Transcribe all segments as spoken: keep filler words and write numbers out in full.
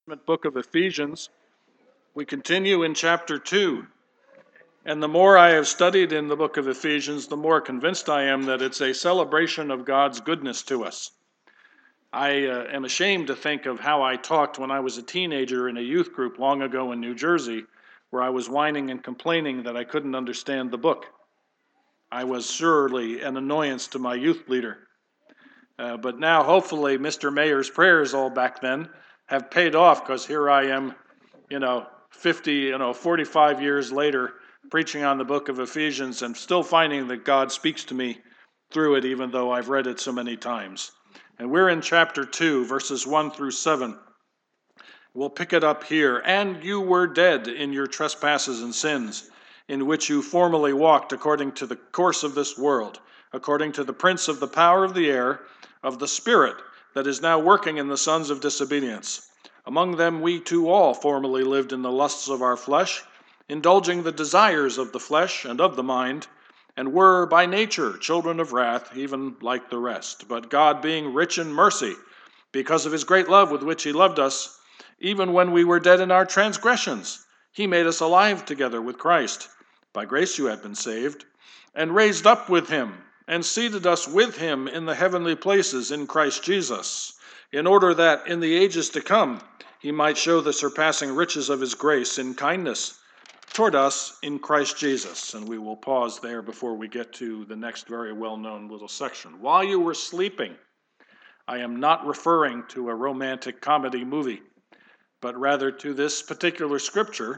Book of Ephesians. We continue in chapter two. And the more I have studied in the book of Ephesians, the more convinced I am that it's a celebration of God's goodness to us. I uh, am ashamed to think of how I talked when I was a teenager in a youth group long ago in New Jersey, where I was whining and complaining that I couldn't understand the book. I was surely an annoyance to my youth leader. Uh, but now, hopefully, Mister Mayer's prayers all back then have paid off, because here I am, you know, fifty, you know, forty-five years later, preaching on the book of Ephesians and still finding that God speaks to me through it, even though I've read it so many times. And we're in chapter two, verses one through seven. We'll pick it up here. And you were dead in your trespasses and sins, in which you formerly walked according to the course of this world, according to the prince of the power of the air, of the Spirit that is now working in the sons of disobedience. Among them we too all formerly lived in the lusts of our flesh, indulging the desires of the flesh and of the mind, and were by nature children of wrath, even like the rest. But God, being rich in mercy, because of his great love with which he loved us, even when we were dead in our transgressions, he made us alive together with Christ. By grace you have been saved, and raised up with him, and seated us with him in the heavenly places in Christ Jesus, in order that in the ages to come he might show the surpassing riches of his grace in kindness toward us in Christ Jesus. And we will pause there before we get to the next very well-known little section. While you were sleeping, I am not referring to a romantic comedy movie, but rather to this particular scripture.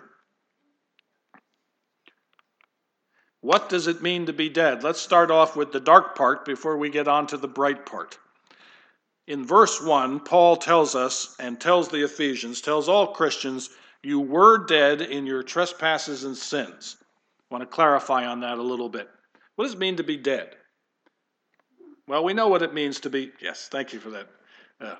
What does it mean to be dead? Let's start off with the dark part before we get on to the bright part. In verse one, Paul tells us and tells the Ephesians, tells all Christians, you were dead in your trespasses and sins. I want to clarify on that a little bit. What does it mean to be dead? Well, we know what it means to be, yes, thank you for that. Uh,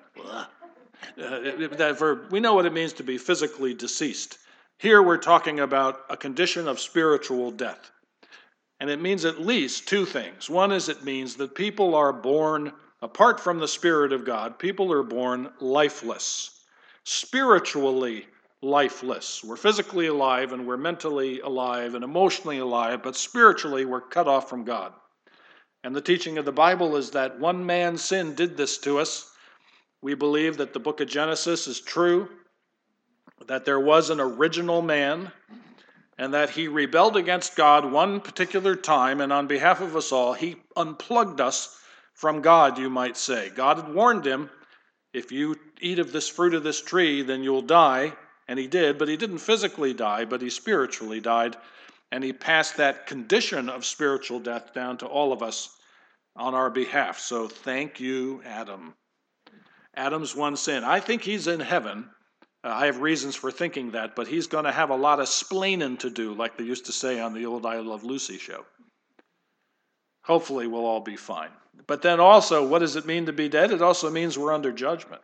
uh, that verb. We know what it means to be physically deceased. Here we're talking about a condition of spiritual death. And it means at least two things. One is it means that people are born, apart from the Spirit of God, people are born lifeless, spiritually lifeless. We're physically alive and we're mentally alive and emotionally alive, but spiritually we're cut off from God. And the teaching of the Bible is that one man's sin did this to us. We believe that the book of Genesis is true, that there was an original man, and that he rebelled against God one particular time, and on behalf of us all, he unplugged us from God, you might say. God had warned him, if you eat of this fruit of this tree, then you'll die, and he did, but he didn't physically die, but he spiritually died, and he passed that condition of spiritual death down to all of us on our behalf. So thank you, Adam. Adam's one sin. I think he's in heaven. Uh, I have reasons for thinking that, but he's going to have a lot of splaining to do, like they used to say on the old I Love Lucy show. Hopefully we'll all be fine. But then also, what does it mean to be dead? It also means we're under judgment.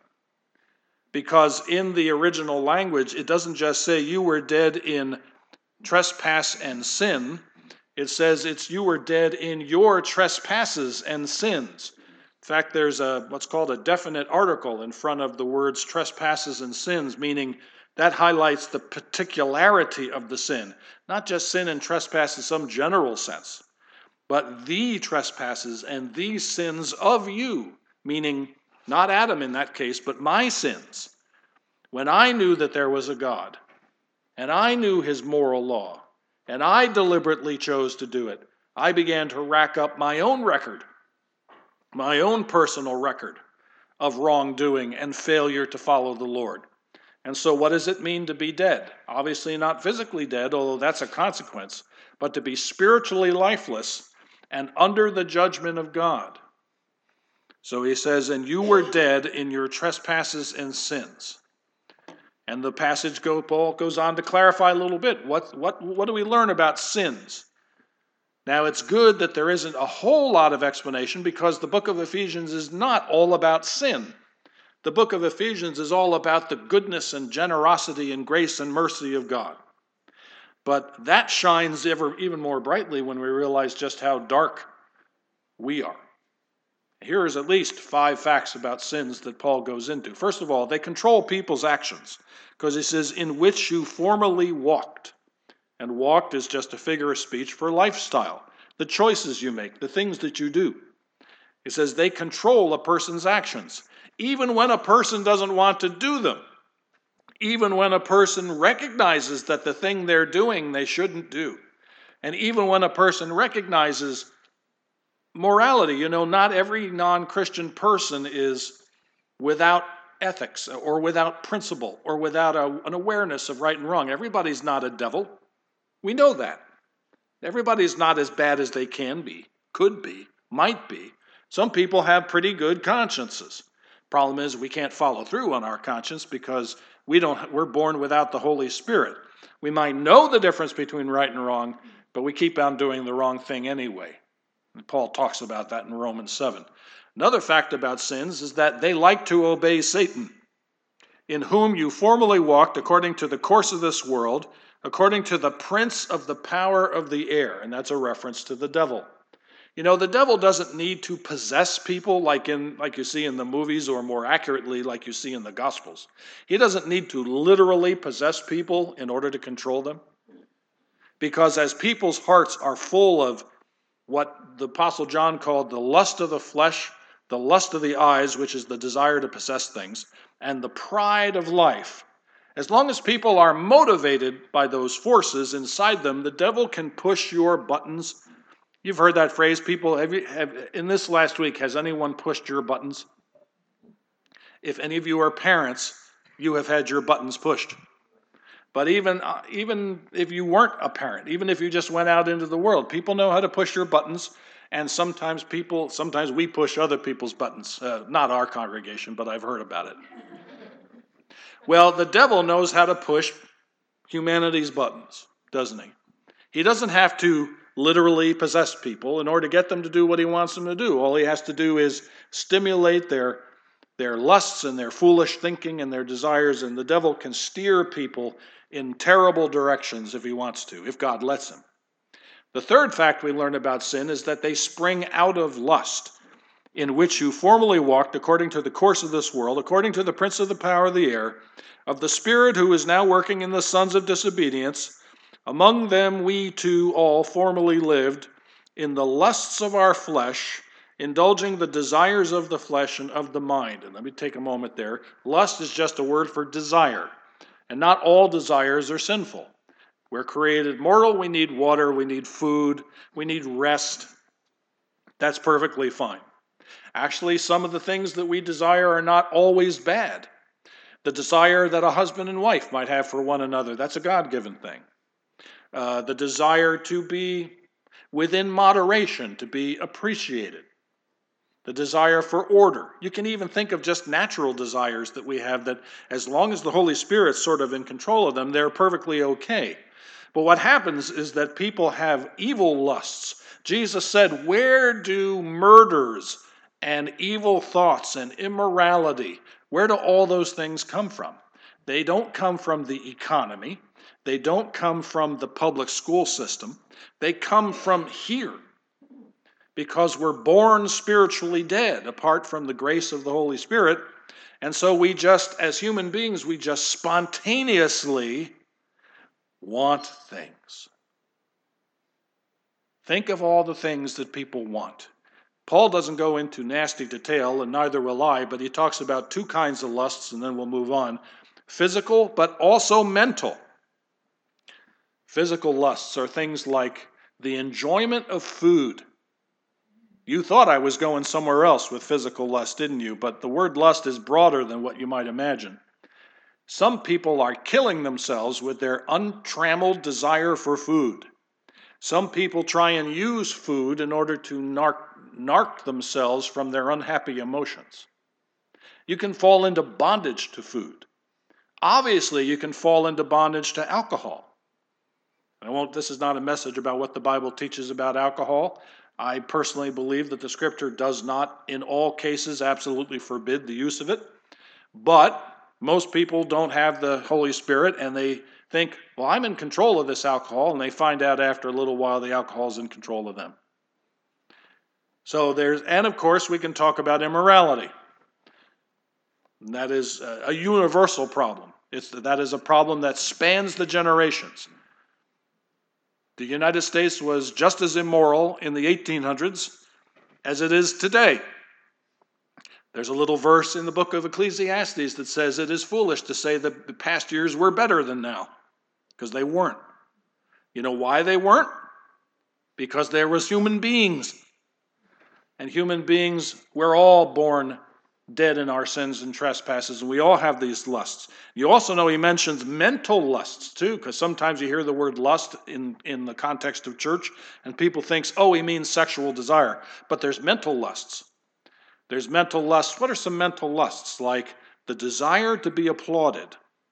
Because in the original language, it doesn't just say you were dead in trespass and sin. It says it's you were dead in your trespasses and sins. In fact, there's a what's called a definite article in front of the words trespasses and sins, meaning that highlights the particularity of the sin. Not just sin and trespass in some general sense, but the trespasses and the sins of you, meaning not Adam in that case, but my sins. When I knew that there was a God, and I knew his moral law, and I deliberately chose to do it, I began to rack up my own record, my own personal record of wrongdoing and failure to follow the Lord. And so what does it mean to be dead? Obviously not physically dead, although that's a consequence, but to be spiritually lifeless and under the judgment of God. So he says, and you were dead in your trespasses and sins. And the passage go, Paul goes on to clarify a little bit. What, what, what do we learn about sins? Now, it's good that there isn't a whole lot of explanation, because the book of Ephesians is not all about sin. The book of Ephesians is all about the goodness and generosity and grace and mercy of God. But that shines ever, even more brightly when we realize just how dark we are. Here is at least five facts about sins that Paul goes into. First of all, they control people's actions, because he says, in which you formerly walked. And walked is just a figure of speech for lifestyle, the choices you make, the things that you do. He says they control a person's actions, even when a person doesn't want to do them, even when a person recognizes that the thing they're doing they shouldn't do, and even when a person recognizes morality. You know, not every non-Christian person is without ethics or without principle or without a, an awareness of right and wrong. Everybody's not a devil. We know that. Everybody's not as bad as they can be, could be, might be. Some people have pretty good consciences. Problem is we can't follow through on our conscience because we don't, we're born without the Holy Spirit. We might know the difference between right and wrong, but we keep on doing the wrong thing anyway. And Paul talks about that in Romans seven. Another fact about sins is that they like to obey Satan, in whom you formerly walked according to the course of this world, according to the prince of the power of the air. And that's a reference to the devil. You know, the devil doesn't need to possess people like in like you see in the movies, or more accurately, like you see in the Gospels. He doesn't need to literally possess people in order to control them. Because as people's hearts are full of what the Apostle John called the lust of the flesh, the lust of the eyes, which is the desire to possess things, and the pride of life, as long as people are motivated by those forces inside them, the devil can push your buttons. You've heard that phrase, people, have you, have, in this last week, has anyone pushed your buttons? If any of you are parents, you have had your buttons pushed. But even, uh, even if you weren't a parent, even if you just went out into the world, people know how to push your buttons, and sometimes people, sometimes we push other people's buttons. Uh, not our congregation, but I've heard about it. Well, the devil knows how to push humanity's buttons, doesn't he? He doesn't have to literally possess people in order to get them to do what he wants them to do. All he has to do is stimulate their, their lusts and their foolish thinking and their desires, and the devil can steer people in terrible directions if he wants to, if God lets him. The third fact we learn about sin is that they spring out of lust, in which you formerly walked according to the course of this world, according to the prince of the power of the air, of the spirit who is now working in the sons of disobedience. Among them we too all formerly lived in the lusts of our flesh, indulging the desires of the flesh and of the mind. And let me take a moment there. Lust is just a word for desire, and not all desires are sinful. We're created mortal, we need water, we need food, we need rest. That's perfectly fine. Actually, some of the things that we desire are not always bad. The desire that a husband and wife might have for one another, that's a God-given thing. Uh, the desire to be within moderation, to be appreciated. The desire for order. You can even think of just natural desires that we have that as long as the Holy Spirit's sort of in control of them, they're perfectly okay. But what happens is that people have evil lusts. Jesus said, where do murders and evil thoughts and immorality, where do all those things come from? They don't come from the economy. They don't come from the public school system. They come from here, because we're born spiritually dead apart from the grace of the Holy Spirit. And so we just, as human beings, we just spontaneously want things. Think of all the things that people want. Paul doesn't go into nasty detail, and neither will I, but he talks about two kinds of lusts, and then we'll move on. Physical, but also mental. Physical lusts are things like the enjoyment of food. You thought I was going somewhere else with physical lust, didn't you? But the word lust is broader than what you might imagine. Some people are killing themselves with their untrammeled desire for food. Some people try and use food in order to narc, narc themselves from their unhappy emotions. You can fall into bondage to food. Obviously, you can fall into bondage to alcohol. I won't, this is not a message about what the Bible teaches about alcohol. I personally believe that the Scripture does not, in all cases, absolutely forbid the use of it. But most people don't have the Holy Spirit, and they think, well, I'm in control of this alcohol, and they find out after a little while the alcohol is in control of them. So there's, and of course we can talk about immorality. And that is a, a universal problem. It's, that is a problem that spans the generations. The United States was just as immoral in the eighteen hundreds as it is today. There's a little verse in the book of Ecclesiastes that says it is foolish to say that the past years were better than now, because they weren't. You know why they weren't? Because there was human beings. And human beings, we're all born dead in our sins and trespasses, and we all have these lusts. You also know he mentions mental lusts too, because sometimes you hear the word lust in, in the context of church, and people think, oh, he means sexual desire. But there's mental lusts. There's mental lusts. What are some mental lusts? Like the desire to be applauded,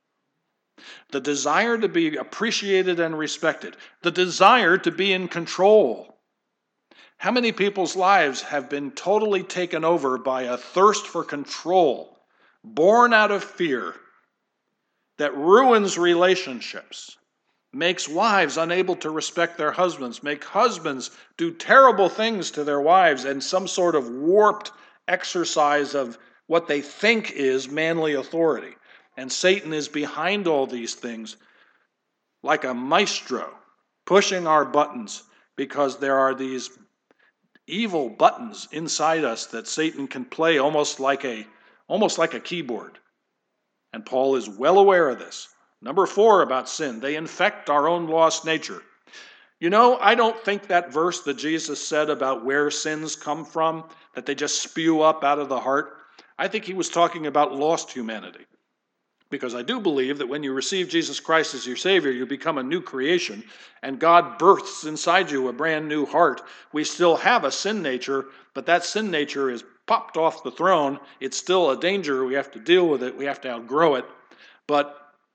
the desire to be appreciated and respected, the desire to be in control. How many people's lives have been totally taken over by a thirst for control, born out of fear, that ruins relationships, makes wives unable to respect their husbands, make husbands do terrible things to their wives, and some sort of warped exercise of what they think is manly authority. And Satan is behind all these things like a maestro, pushing our buttons, because there are these evil buttons inside us that Satan can play almost like a almost like a keyboard. And Paul is well aware of this. Number four about sin, they infect our own lost nature. You know, I don't think that verse that Jesus said about where sins come from, that they just spew up out of the heart, I think he was talking about lost humanity. Because I do believe that when you receive Jesus Christ as your Savior, you become a new creation, and God births inside you a brand new heart. We still have a sin nature, but that sin nature is popped off the throne. It's still a danger. We have to deal with it. We have to outgrow it. But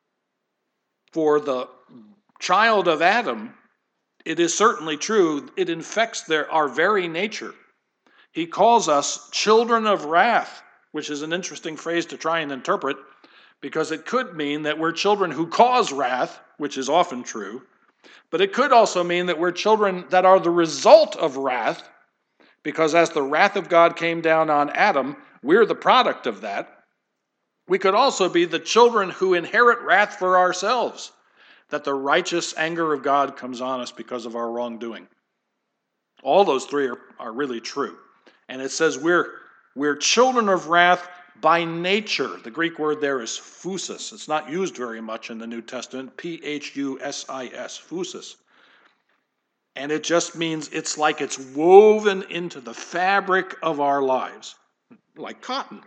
for the child of Adam, it is certainly true. It infects their, our very nature. He calls us children of wrath, which is an interesting phrase to try and interpret, because it could mean that we're children who cause wrath, which is often true, but it could also mean that we're children that are the result of wrath, because as the wrath of God came down on Adam, we're the product of that. We could also be the children who inherit wrath for ourselves, that the righteous anger of God comes on us because of our wrongdoing. All those three are, are really true. And it says we're, we're children of wrath by nature. The Greek word there is phusis. It's not used very much in the New Testament. P H U S I S, phusis. And it just means it's like it's woven into the fabric of our lives, like cotton.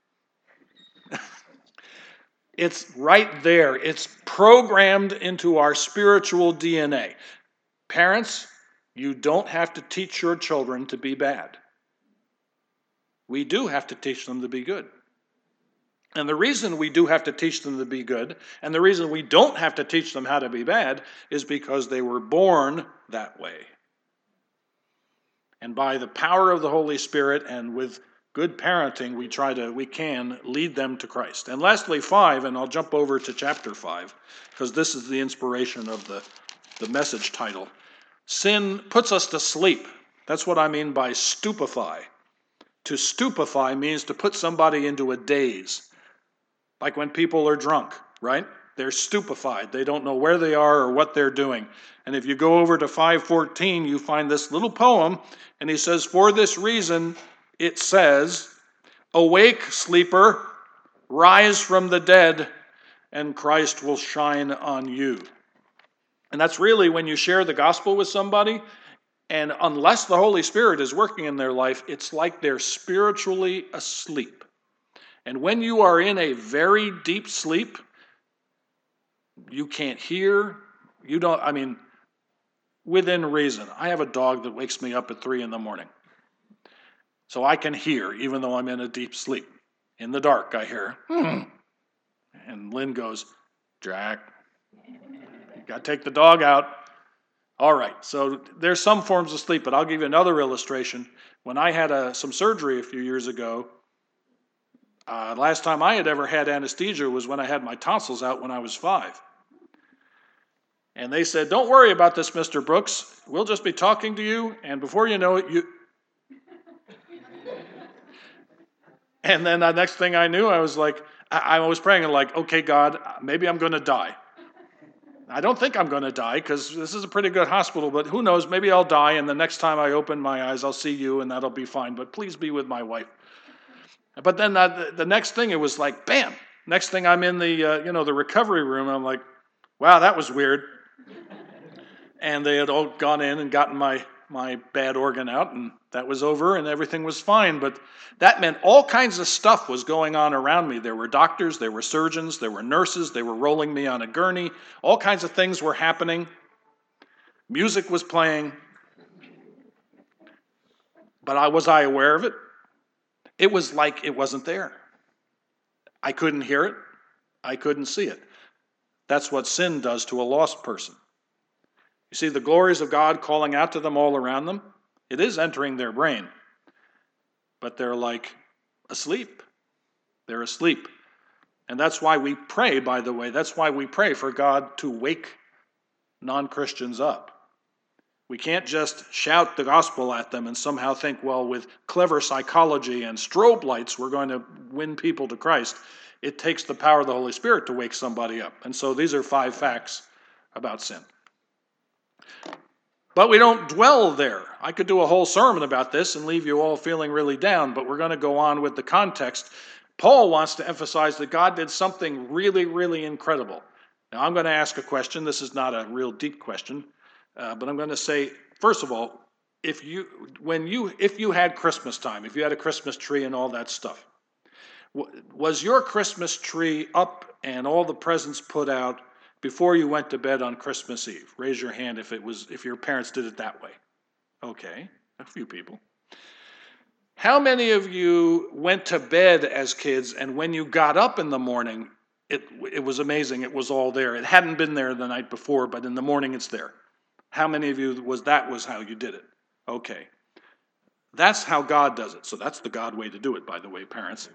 It's right there. It's programmed into our spiritual D N A. Parents, you don't have to teach your children to be bad. We do have to teach them to be good. And the reason we do have to teach them to be good, and the reason we don't have to teach them how to be bad, is because they were born that way. And by the power of the Holy Spirit and with good parenting, we try to, we can lead them to Christ. And lastly, five, and I'll jump over to chapter five, because this is the inspiration of the, the message title. Sin puts us to sleep. That's what I mean by stupefy. To stupefy means to put somebody into a daze. Like when people are drunk, right? They're stupefied. They don't know where they are or what they're doing. And if you go over to five fourteen, you find this little poem, and he says, for this reason, it says, awake, sleeper, rise from the dead, and Christ will shine on you. And that's really when you share the gospel with somebody, and unless the Holy Spirit is working in their life, it's like they're spiritually asleep. And when you are in a very deep sleep, you can't hear, you don't, I mean, within reason. I have a dog that wakes me up at three in the morning. So I can hear, even though I'm in a deep sleep. In the dark, I hear, hmm. And Lynn goes, Jack, you got to take the dog out. All right, so there's some forms of sleep, but I'll give you another illustration. When I had a, some surgery a few years ago, uh, last time I had ever had anesthesia was when I had my tonsils out when I was five. And they said, don't worry about this, Mister Brooks. We'll just be talking to you, and before you know it, you... And then the next thing I knew, I was like, I, I was praying and like, okay, God, maybe I'm going to die. I don't think I'm going to die because this is a pretty good hospital, but who knows, maybe I'll die and the next time I open my eyes, I'll see you and that'll be fine, but please be with my wife. But then uh, the next thing, it was like, bam, next thing I'm in the, uh, you know, the recovery room, and I'm like, wow, that was weird. And they had all gone in and gotten my, my bad organ out, and that was over, and everything was fine. But that meant all kinds of stuff was going on around me. There were doctors, there were surgeons, there were nurses, they were rolling me on a gurney. All kinds of things were happening. Music was playing. But I, was I aware of it? It was like it wasn't there. I couldn't hear it. I couldn't see it. That's what sin does to a lost person. You see the glories of God calling out to them all around them? It is entering their brain. But they're like asleep. They're asleep. And that's why we pray, by the way. That's why we pray for God to wake non-Christians up. We can't just shout the gospel at them and somehow think, well, with clever psychology and strobe lights, we're going to win people to Christ. It takes the power of the Holy Spirit to wake somebody up. And so these are five facts about sin. But we don't dwell there. I could do a whole sermon about this and leave you all feeling really down, but we're going to go on with the context. Paul wants to emphasize that God did something really, really incredible. Now, I'm going to ask a question. This is not a real deep question, uh, but I'm going to say, first of all, if you, when you, if you had Christmas time, if you had a Christmas tree and all that stuff, was your Christmas tree up and all the presents put out before you went to bed on Christmas Eve? Raise your hand if it was, if your parents did it that way. Okay, a few people. How many of you went to bed as kids and when you got up in the morning, it it was amazing, it was all there. It hadn't been there the night before, but in the morning it's there. How many of you was that was how you did it? Okay. That's how God does it. So that's the God way to do it, by the way, parents.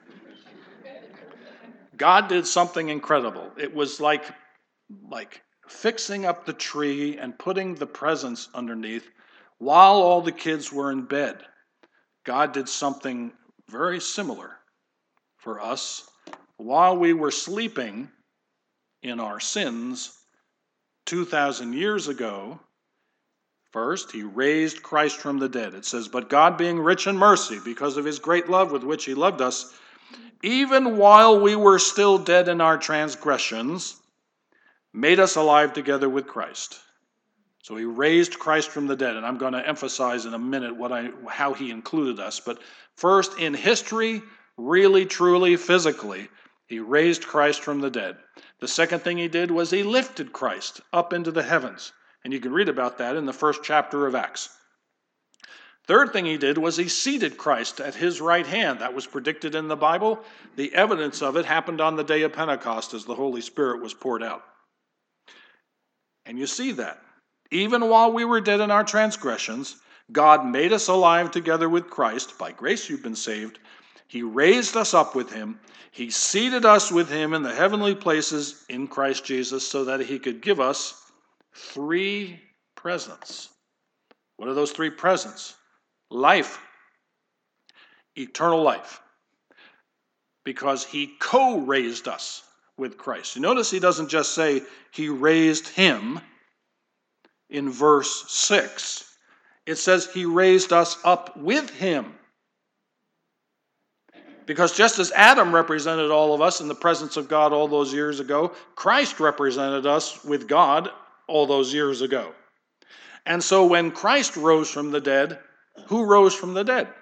God did something incredible. It was like, like fixing up the tree and putting the presents underneath while all the kids were in bed. God did something very similar for us while we were sleeping in our sins two thousand years ago. First, he raised Christ from the dead. It says, but God being rich in mercy, because of his great love with which he loved us, even while we were still dead in our transgressions, made us alive together with Christ. So he raised Christ from the dead, and I'm going to emphasize in a minute what I, how he included us. But first, in history, really, truly, physically, he raised Christ from the dead. The second thing he did was he lifted Christ up into the heavens. And you can read about that in the first chapter of Acts. Third thing he did was he seated Christ at his right hand. That was predicted in the Bible. The evidence of it happened on the day of Pentecost as the Holy Spirit was poured out. And you see that. Even while we were dead in our transgressions, God made us alive together with Christ. By grace you've been saved. He raised us up with him. He seated us with him in the heavenly places in Christ Jesus so that he could give us three presents. What are those three presents? Life. Eternal life. Because he co-raised us with Christ. You notice he doesn't just say he raised him in verse six. It says he raised us up with him. Because just as Adam represented all of us in the presence of God all those years ago, Christ represented us with God all those years ago. And so when Christ rose from the dead, who rose from the dead?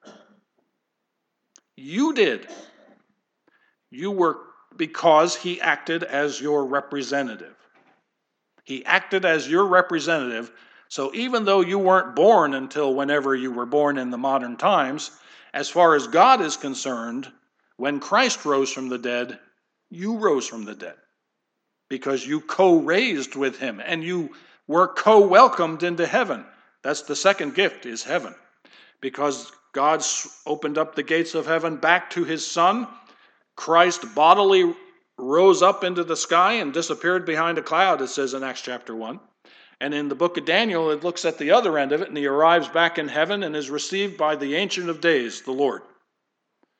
You did. You were, because he acted as your representative. He acted as your representative. So even though you weren't born until whenever you were born in the modern times, as far as God is concerned, when Christ rose from the dead, you rose from the dead. Because you co-raised with him and you were co-welcomed into heaven. That's the second gift, is heaven. Because God opened up the gates of heaven back to his Son. Christ bodily rose up into the sky and disappeared behind a cloud, it says in Acts chapter one. And in the book of Daniel, it looks at the other end of it, and he arrives back in heaven and is received by the Ancient of Days, the Lord.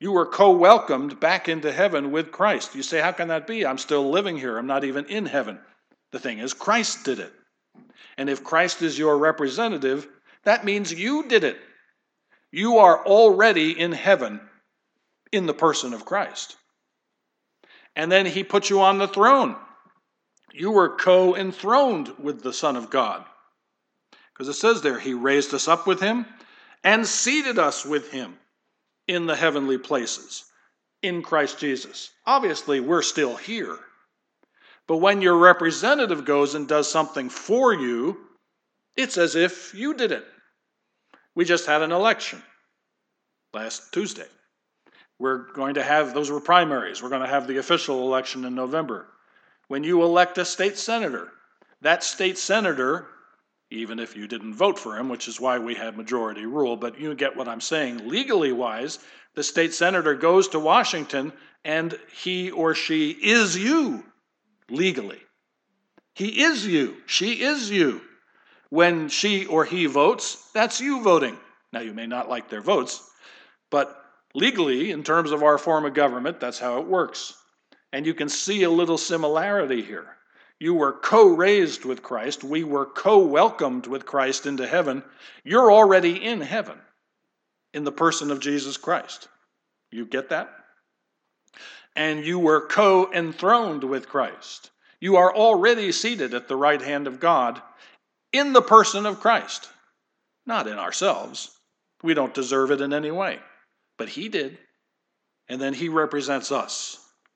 You were co-welcomed back into heaven with Christ. You say, how can that be? I'm still living here. I'm not even in heaven. The thing is, Christ did it. And if Christ is your representative, that means you did it. You are already in heaven in the person of Christ. And then he put you on the throne. You were co-enthroned with the Son of God. Because it says there, he raised us up with him and seated us with him in the heavenly places in Christ Jesus. Obviously, we're still here. But when your representative goes and does something for you, it's as if you did it. We just had an election last Tuesday. We're going to have, those were primaries. We're going to have the official election in November. When you elect a state senator, that state senator, even if you didn't vote for him, which is why we have majority rule, but you get what I'm saying. Legally wise, the state senator goes to Washington and he or she is you legally. He is you. She is you. When she or he votes, that's you voting. Now, you may not like their votes, but legally, in terms of our form of government, that's how it works. And you can see a little similarity here. You were co-raised with Christ. We were co-welcomed with Christ into heaven. You're already in heaven in the person of Jesus Christ. You get that? And you were co-enthroned with Christ. You are already seated at the right hand of God in the person of Christ. Not in ourselves. We don't deserve it in any way. But he did. And then he represents us.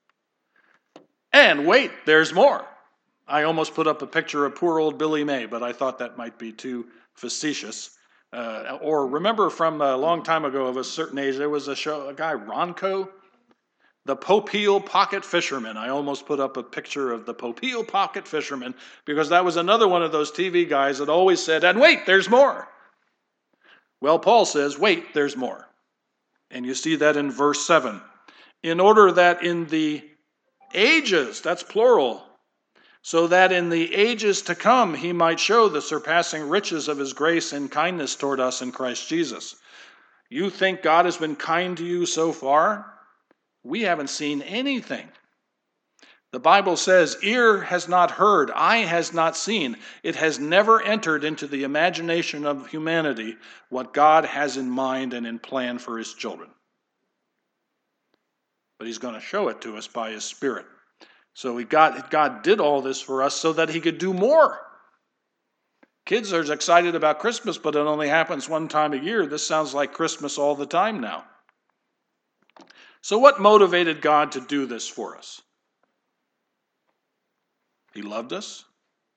And wait, there's more. I almost put up a picture of poor old Billy May, but I thought that might be too facetious. Uh, or remember from a long time ago of a certain age, there was a show, a guy, Ronco, the Popeil Pocket Fisherman. I almost put up a picture of the Popeil Pocket Fisherman because that was another one of those T V guys that always said, and wait, there's more. Well, Paul says, wait, there's more. And you see that in verse seven. In order that in the ages, that's plural, so that in the ages to come he might show the surpassing riches of his grace and kindness toward us in Christ Jesus. You think God has been kind to you so far? We haven't seen anything. The Bible says, ear has not heard, eye has not seen. It has never entered into the imagination of humanity what God has in mind and in plan for his children. But he's going to show it to us by his Spirit. So we got, God did all this for us so that he could do more. Kids are excited about Christmas, but it only happens one time a year. This sounds like Christmas all the time now. So what motivated God to do this for us? He loved us.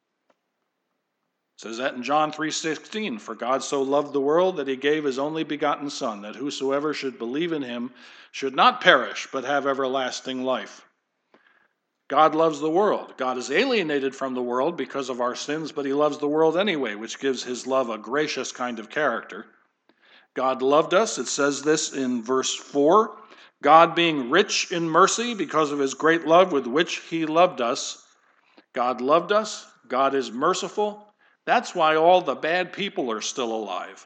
It says that in John three sixteen, for God so loved the world that he gave his only begotten Son, that whosoever should believe in him should not perish, but have everlasting life. God loves the world. God is alienated from the world because of our sins, but he loves the world anyway, which gives his love a gracious kind of character. God loved us. It says this in verse four. God being rich in mercy because of his great love with which he loved us. God loved us. God is merciful. That's why all the bad people are still alive.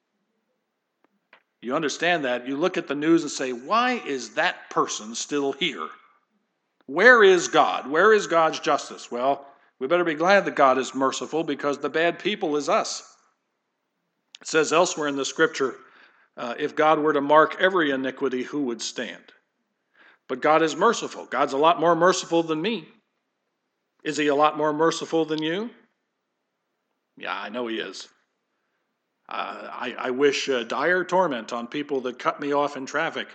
You understand that? You look at the news and say, why is that person still here? Where is God? Where is God's justice? Well, we better be glad that God is merciful because the bad people is us. It says elsewhere in the scripture, uh, if God were to mark every iniquity, who would stand? But God is merciful. God's a lot more merciful than me. Is he a lot more merciful than you? Yeah, I know he is. Uh, I, I wish uh, dire torment on people that cut me off in traffic.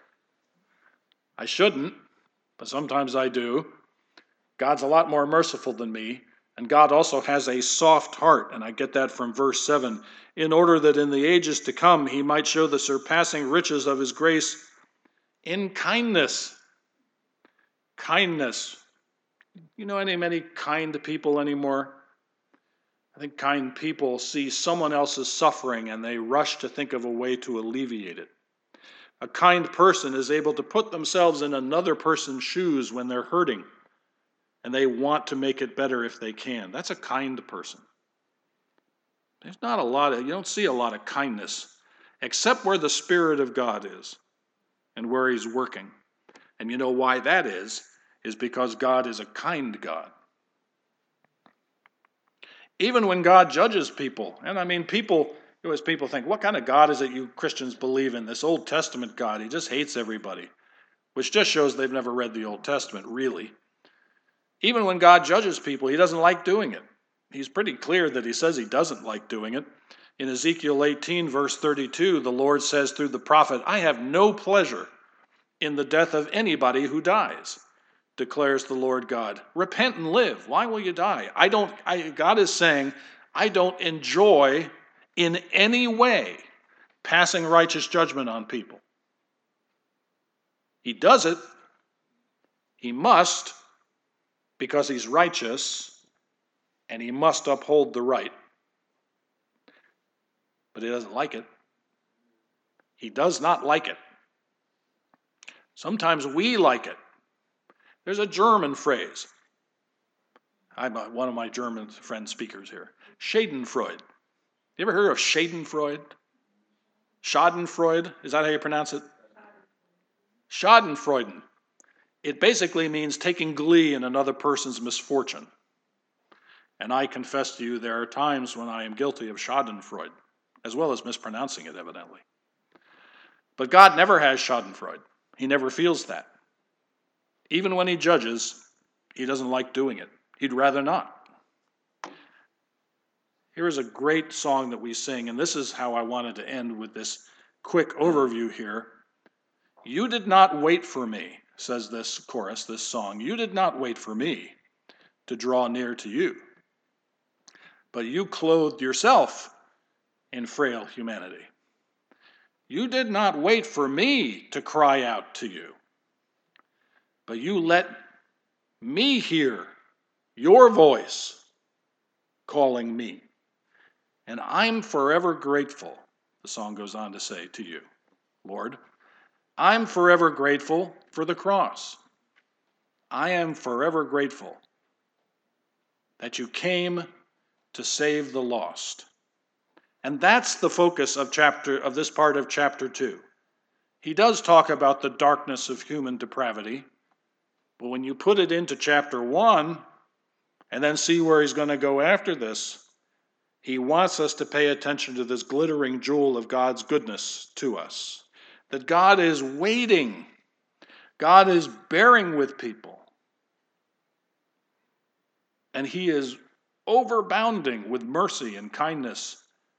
I shouldn't, but sometimes I do. God's a lot more merciful than me, and God also has a soft heart, and I get that from verse seven, in order that in the ages to come he might show the surpassing riches of his grace in kindness. Kindness. You know any many kind people anymore? I think kind people see someone else's suffering and they rush to think of a way to alleviate it. A kind person is able to put themselves in another person's shoes when they're hurting, and they want to make it better if they can. That's a kind person. There's not a lot of, you don't see a lot of kindness, except where the Spirit of God is. and where he's working. And you know why that is, is because God is a kind God. Even when God judges people, and I mean people, always people think, what kind of God is it you Christians believe in? This Old Testament God, he just hates everybody, which just shows they've never read the Old Testament, really. Even when God judges people, he doesn't like doing it. He's pretty clear that he says he doesn't like doing it. In Ezekiel eighteen, verse thirty-two, the Lord says through the prophet, I have no pleasure in the death of anybody who dies, declares the Lord God. Repent and live. Why will you die? I don't, I, God is saying, I don't enjoy in any way passing righteous judgment on people. He does it. He must, because he's righteous, and he must uphold the right. But he doesn't like it. He does not like it. Sometimes we like it. There's a German phrase. I'm one of my German friend speakers here. Schadenfreude. You ever heard of Schadenfreude? Schadenfreude? Is that how you pronounce it? Schadenfreude. It basically means taking glee in another person's misfortune. And I confess to you, there are times when I am guilty of Schadenfreude, as well as mispronouncing it, evidently. But God never has Schadenfreude. He never feels that. Even when he judges, he doesn't like doing it. He'd rather not. Here's a great song that we sing, and this is how I wanted to end with this quick overview here. You did not wait for me, says this chorus, this song. You did not wait for me to draw near to you, but you clothed yourself in frail humanity. You did not wait for me to cry out to you, but you let me hear your voice calling me. And I'm forever grateful, the song goes on to say to you, Lord. I'm forever grateful for the cross. I am forever grateful that you came to save the lost. And that's the focus of chapter of this part of chapter two. He does talk about the darkness of human depravity, but when you put it into chapter one and then see where he's going to go after this, he wants us to pay attention to this glittering jewel of God's goodness to us. That God is waiting. God is bearing with people. And he is overbounding with mercy and kindness.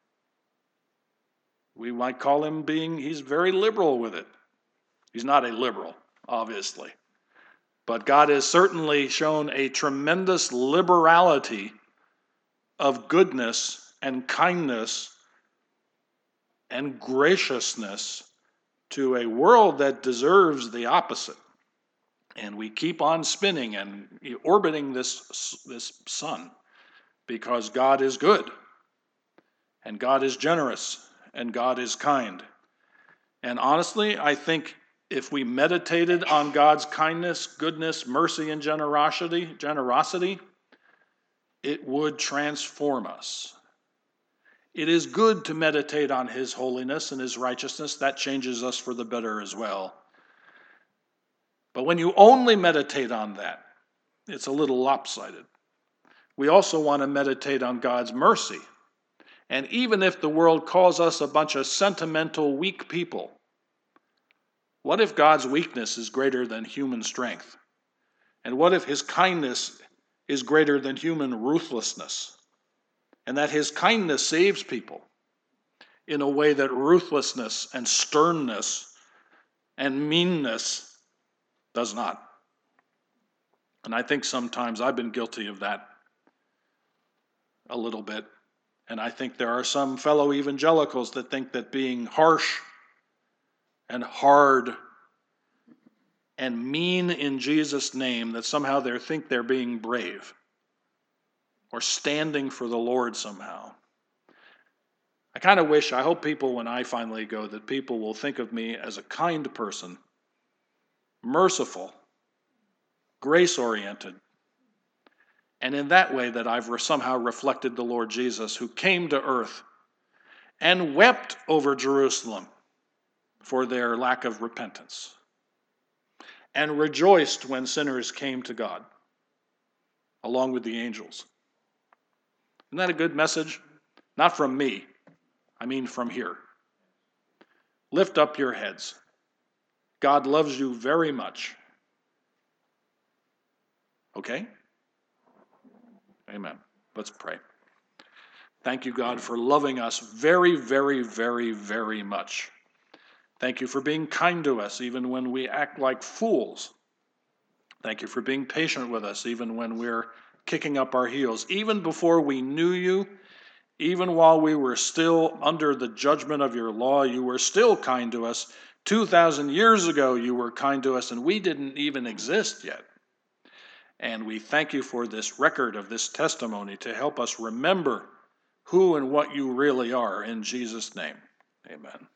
We might call him being, he's very liberal with it. He's not a liberal, obviously. But God has certainly shown a tremendous liberality of goodness and kindness and graciousness to a world that deserves the opposite. And we keep on spinning and orbiting this, this sun because God is good, and God is generous, and God is kind. And honestly, I think if we meditated on God's kindness, goodness, mercy, and generosity, generosity, it would transform us. It is good to meditate on his holiness and his righteousness. That changes us for the better as well. But when you only meditate on that, it's a little lopsided. We also want to meditate on God's mercy. And even if the world calls us a bunch of sentimental, weak people, what if God's weakness is greater than human strength? And what if his kindness is greater than human ruthlessness? And that his kindness saves people in a way that ruthlessness and sternness and meanness does not. And I think sometimes I've been guilty of that a little bit. And I think there are some fellow evangelicals that think that being harsh and hard and mean in Jesus' name, that somehow they think they're being brave or standing for the Lord somehow. I kind of wish, I hope people, when I finally go, that people will think of me as a kind person, merciful, grace-oriented, and in that way that I've somehow reflected the Lord Jesus, who came to earth and wept over Jerusalem for their lack of repentance, and rejoiced when sinners came to God, along with the angels. Isn't that a good message? Not from me, I mean from here. Lift up your heads. God loves you very much. Okay? Amen. Let's pray. Thank you, God, for loving us very, very, very, very much. Thank you for being kind to us even when we act like fools. Thank you for being patient with us even when we're kicking up our heels. Even before we knew you, even while we were still under the judgment of your law, you were still kind to us. two thousand years ago, you were kind to us, and we didn't even exist yet. And we thank you for this record of this testimony to help us remember who and what you really are. In Jesus' name, amen.